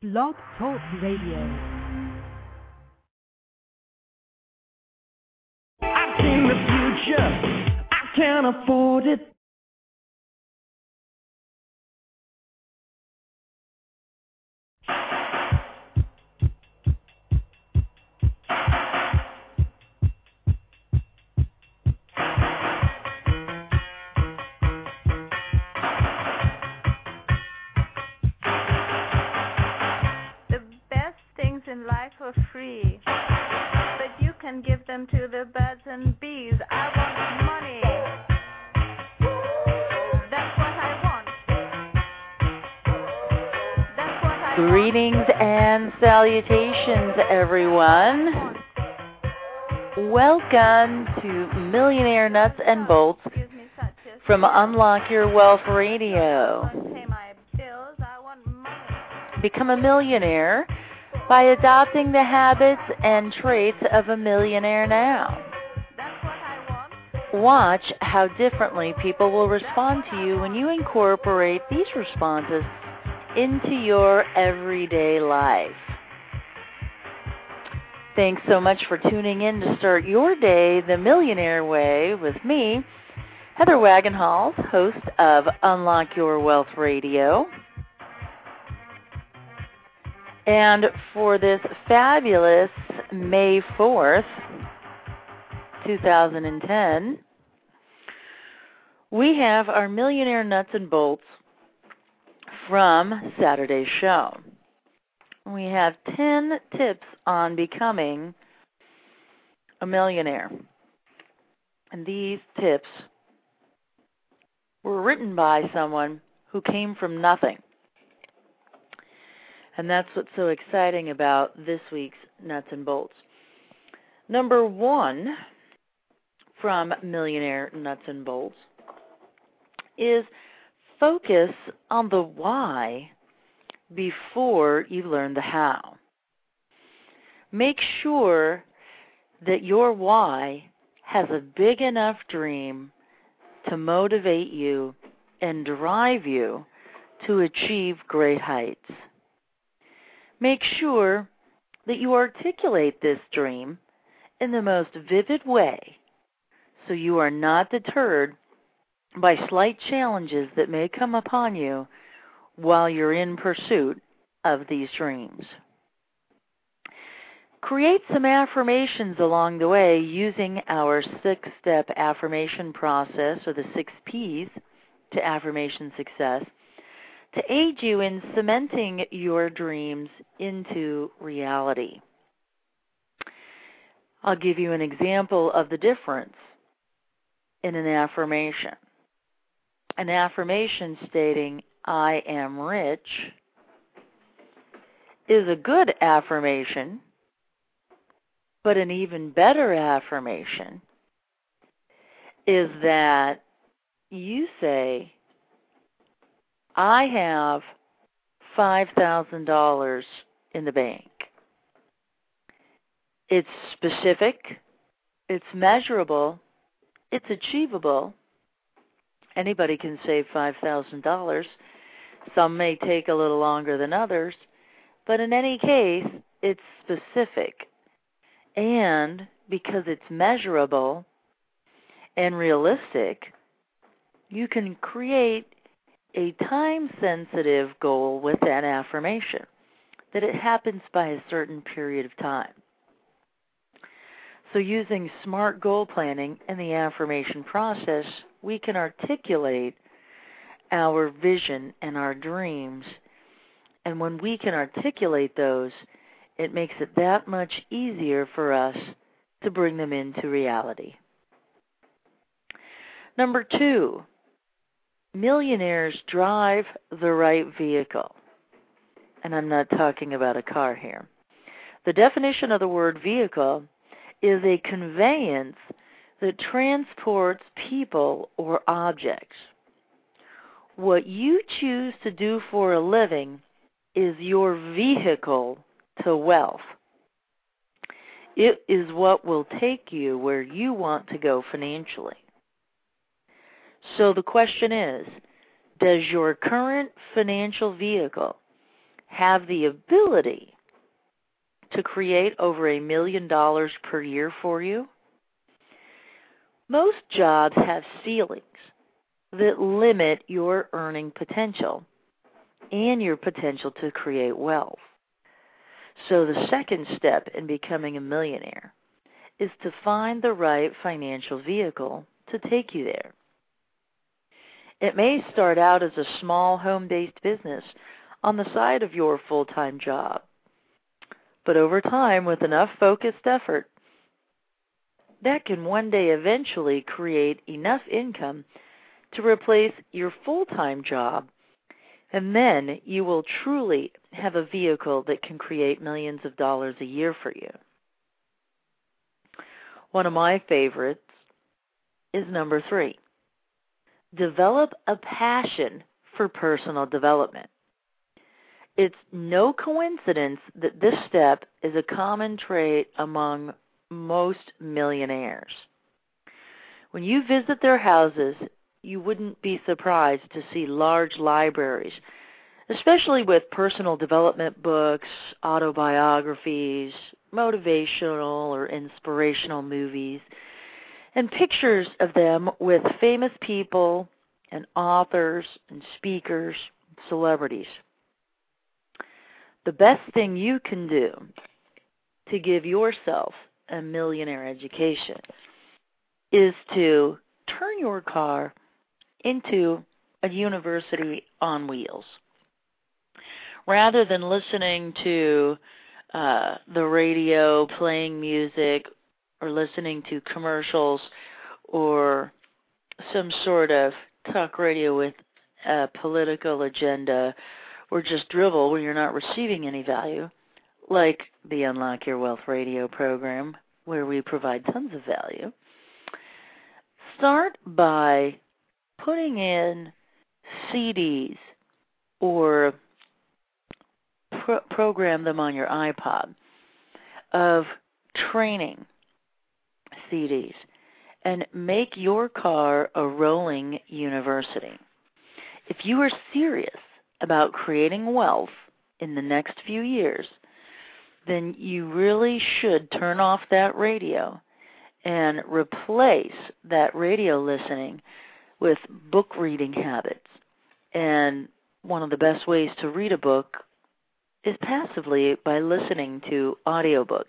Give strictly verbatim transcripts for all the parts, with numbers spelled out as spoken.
Blog Talk Radio. I've seen the future, I can't afford it. The best things in life are free, but you can give them to the birds and bees. I want money. That's what I want. That's what I want. Greetings and salutations, everyone. Welcome to Millionaire Nuts and Bolts Excuse me, such as from Unlock Your Wealth Radio. pay my bills. I want money. Become a millionaire by adopting the habits and traits of a millionaire now. That's what I want. Watch how differently people will respond to you when you incorporate these responses into your everyday life. Thanks so much for tuning in to start your day the millionaire way with me, Heather Wagenhals, host of Unlock Your Wealth Radio. And for this fabulous May fourth, two thousand ten, we have our Millionaire Nuts and Bolts from Saturday's show. We have ten tips on becoming a millionaire. And these tips were written by someone who came from nothing. And that's what's so exciting about this week's Nuts and Bolts. Number one from Millionaire Nuts and Bolts is focus on the why before you learn the how. Make sure that your why has a big enough dream to motivate you and drive you to achieve great heights. Make sure that you articulate this dream in the most vivid way so you are not deterred by slight challenges that may come upon you while you're in pursuit of these dreams. Create some affirmations along the way using our six-step affirmation process, or the six P's to affirmation success, to aid you in cementing your dreams into reality. I'll give you an example of the difference in an affirmation. An affirmation stating, I am rich, is a good affirmation, but an even better affirmation is that you say, I have five thousand dollars in the bank. It's specific, it's measurable, it's achievable. Anybody can save five thousand dollars. Some may take a little longer than others, but in any case, it's specific. And because it's measurable and realistic, you can create a time-sensitive goal with that affirmation, that it happens by a certain period of time. So using smart goal planning in the affirmation process, we can articulate our vision and our dreams. And when we can articulate those, it makes it that much easier for us to bring them into reality. Number two, millionaires drive the right vehicle. And I'm not talking about a car here. The definition of the word vehicle is a conveyance that transports people or objects. What you choose to do for a living is your vehicle to wealth. It is what will take you where you want to go financially. So the question is, does your current financial vehicle have the ability to create over a million dollars per year for you? Most jobs have ceilings that limit your earning potential and your potential to create wealth. So the second step in becoming a millionaire is to find the right financial vehicle to take you there. It may start out as a small home-based business on the side of your full-time job. But over time, with enough focused effort, that can one day eventually create enough income to replace your full-time job, and then you will truly have a vehicle that can create millions of dollars a year for you. One of my favorites is number three. Develop a passion for personal development. It's no coincidence that this step is a common trait among most millionaires. When you visit their houses, you wouldn't be surprised to see large libraries, especially with personal development books, autobiographies, motivational or inspirational movies, and pictures of them with famous people and authors and speakers, celebrities. The best thing you can do to give yourself a millionaire education is to turn your car into a university on wheels. Rather than listening to uh, the radio, playing music, or listening to commercials, or some sort of talk radio with a political agenda, or just drivel where you're not receiving any value, like the Unlock Your Wealth radio program, where we provide tons of value, start by putting in C Ds or pro- program them on your iPod of training C Ds and make your car a rolling university. If you are serious about creating wealth in the next few years, then you really should turn off that radio and replace that radio listening with book reading habits. And one of the best ways to read a book is passively by listening to audiobooks.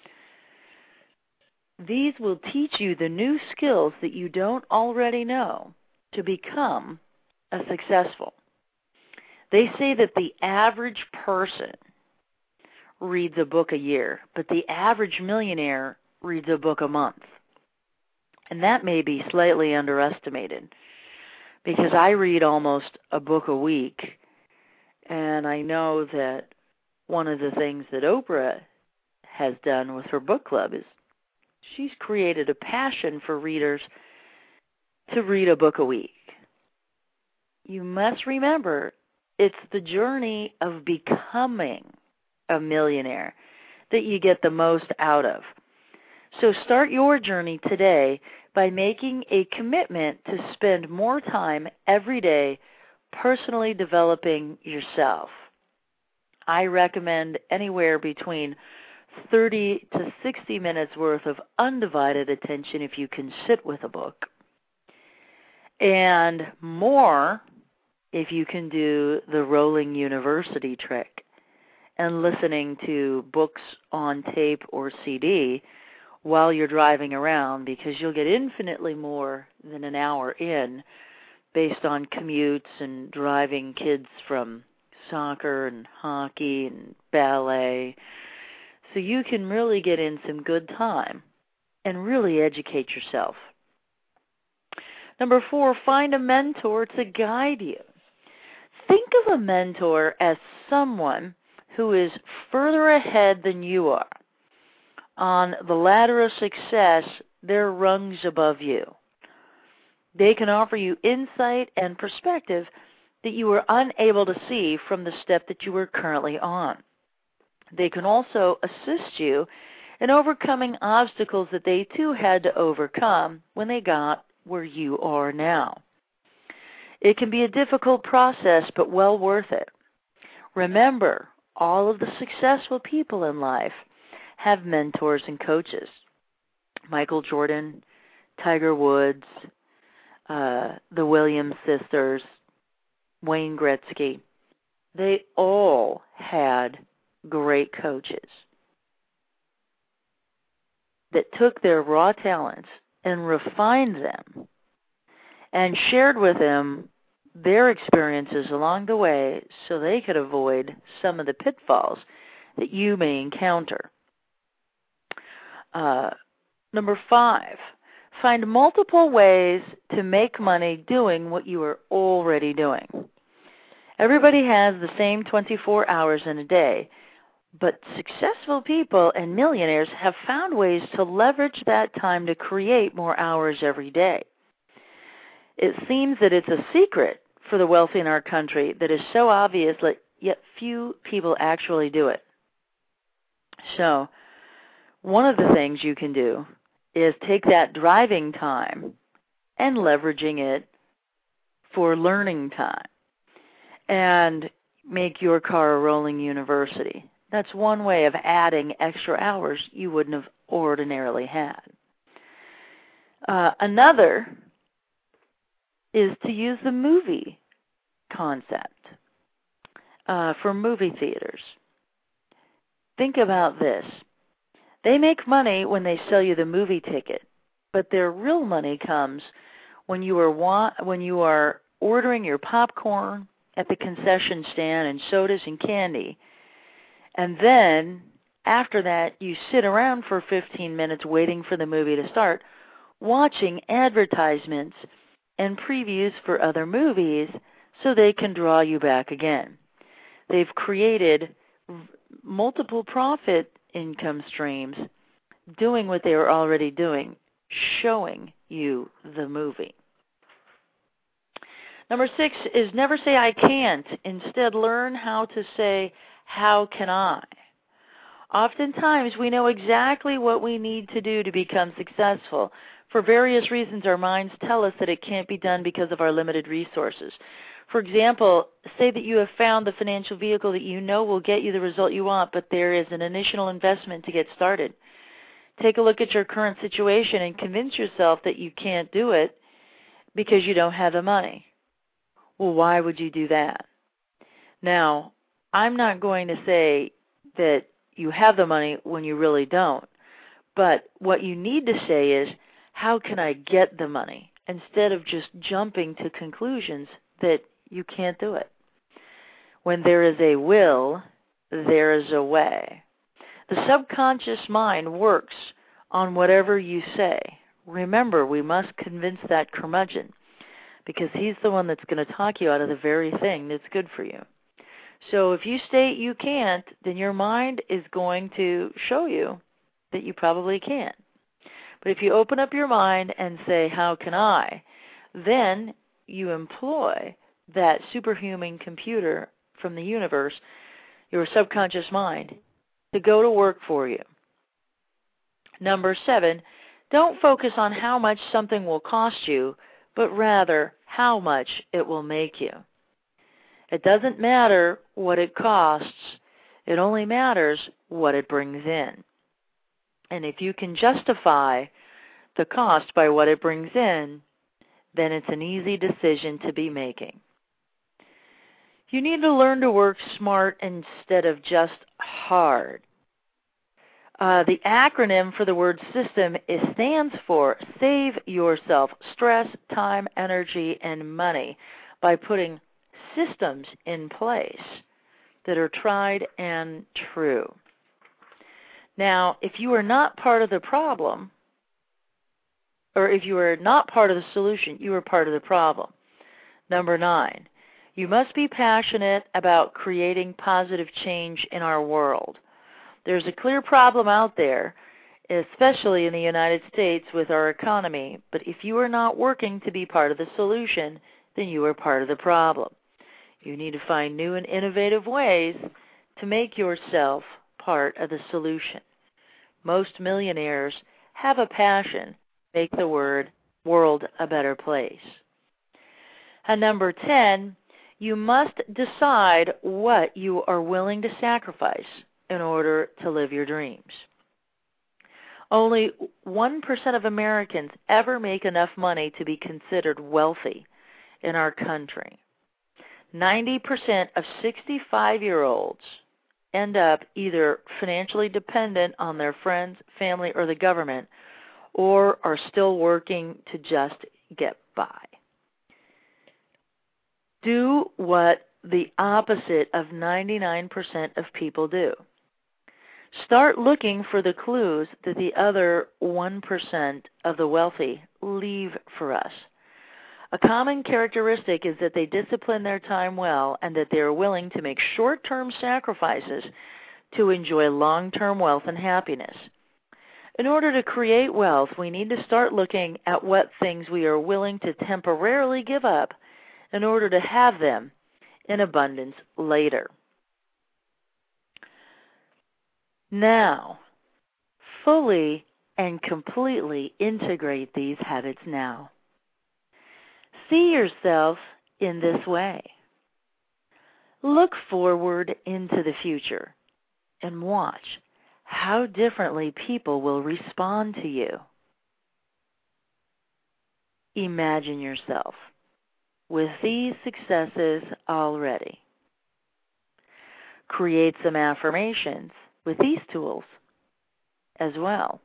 These will teach you the new skills that you don't already know to become a successful. They say that the average person reads a book a year, but the average millionaire reads a book a month. And that may be slightly underestimated because I read almost a book a week, and I know that one of the things that Oprah has done with her book club is she's created a passion for readers to read a book a week. You must remember, it's the journey of becoming a millionaire that you get the most out of. So start your journey today by making a commitment to spend more time every day personally developing yourself. I recommend anywhere between thirty to sixty minutes worth of undivided attention if you can sit with a book, and more if you can do the rolling university trick and listening to books on tape or C D while you're driving around, because you'll get infinitely more than an hour in based on commutes and driving kids from soccer and hockey and ballet. So you can really get in some good time and really educate yourself. Number four, find a mentor to guide you. Think of a mentor as someone who is further ahead than you are. On the ladder of success, they're rungs above you. They can offer you insight and perspective that you were unable to see from the step that you were currently on. They can also assist you in overcoming obstacles that they too had to overcome when they got where you are now. It can be a difficult process, but well worth it. Remember, all of the successful people in life have mentors and coaches. Michael Jordan, Tiger Woods, uh, the Williams sisters, Wayne Gretzky, they all had great coaches that took their raw talents and refined them and shared with them their experiences along the way so they could avoid some of the pitfalls that you may encounter. Uh, number five, find multiple ways to make money doing what you are already doing. Everybody has the same twenty-four hours in a day, but successful people and millionaires have found ways to leverage that time to create more hours every day. It seems that it's a secret for the wealthy in our country that is so obvious that yet few people actually do it. So, one of the things you can do is take that driving time and leveraging it for learning time and make your car a rolling university. That's one way of adding extra hours you wouldn't have ordinarily had. Uh, another is to use the movie concept uh, for movie theaters. Think about this. They make money when they sell you the movie ticket, but their real money comes when you are wa- when you are ordering your popcorn at the concession stand and sodas and candy. And then, after that, you sit around for fifteen minutes waiting for the movie to start, watching advertisements and previews for other movies so they can draw you back again. They've created multiple profit income streams doing what they were already doing, showing you the movie. Number six is never say I can't. Instead, learn how to say, how can I? Oftentimes, we know exactly what we need to do to become successful. For various reasons, our minds tell us that it can't be done because of our limited resources. For example, say that you have found the financial vehicle that you know will get you the result you want, but there is an initial investment to get started. Take a look at your current situation and convince yourself that you can't do it because you don't have the money. Well, why would you do that? Now, I'm not going to say that you have the money when you really don't, but what you need to say is, how can I get the money? Instead of just jumping to conclusions that you can't do it. When there is a will, there is a way. The subconscious mind works on whatever you say. Remember, we must convince that curmudgeon because he's the one that's going to talk you out of the very thing that's good for you. So if you state you can't, then your mind is going to show you that you probably can't. But if you open up your mind and say, how can I? Then you employ that superhuman computer from the universe, your subconscious mind, to go to work for you. Number seven, don't focus on how much something will cost you, but rather how much it will make you. It doesn't matter what it costs. It only matters what it brings in. And if you can justify the cost by what it brings in, then it's an easy decision to be making. You need to learn to work smart instead of just hard. Uh, the acronym for the word system is, stands for Save Yourself Stress, Time, Energy, and Money by putting systems in place that are tried and true. Now, if you are not part of the problem, or if you are not part of the solution, you are part of the problem. Number nine, you must be passionate about creating positive change in our world. There's a clear problem out there, especially in the United States with our economy, but if you are not working to be part of the solution, then you are part of the problem. You need to find new and innovative ways to make yourself part of the solution. Most millionaires have a passion to make the word world a better place. And number ten, You must decide what you are willing to sacrifice in order to live your dreams. Only one percent of Americans ever make enough money to be considered wealthy in our country. ninety percent of sixty-five-year-olds end up either financially dependent on their friends, family, or the government, or are still working to just get by. Do what the opposite of ninety-nine percent of people do. Start looking for the clues that the other one percent of the wealthy leave for us. A common characteristic is that they discipline their time well and that they are willing to make short-term sacrifices to enjoy long-term wealth and happiness. In order to create wealth, we need to start looking at what things we are willing to temporarily give up in order to have them in abundance later. Now, fully and completely integrate these habits now. See yourself in this way. Look forward into the future and watch how differently people will respond to you. Imagine yourself with these successes already. Create some affirmations with these tools as well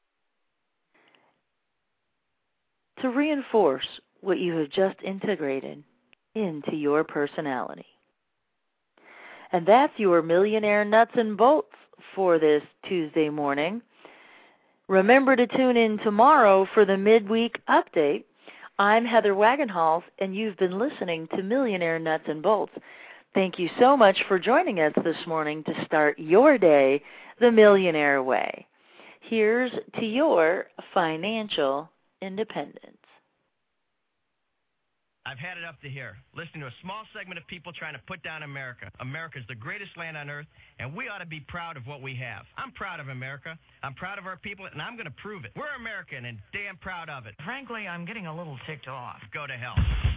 to reinforce what you have just integrated into your personality. And that's your Millionaire Nuts and Bolts for this Tuesday morning. Remember to tune in tomorrow for the midweek update. I'm Heather Wagenhals, and you've been listening to Millionaire Nuts and Bolts. Thank you so much for joining us this morning to start your day the millionaire way. Here's to your financial independence. I've had it up to here, listening to a small segment of people trying to put down America. America's the greatest land on earth, and we ought to be proud of what we have. I'm proud of America. I'm proud of our people, and I'm going to prove it. We're American and damn proud of it. Frankly, I'm getting a little ticked off. Go to hell.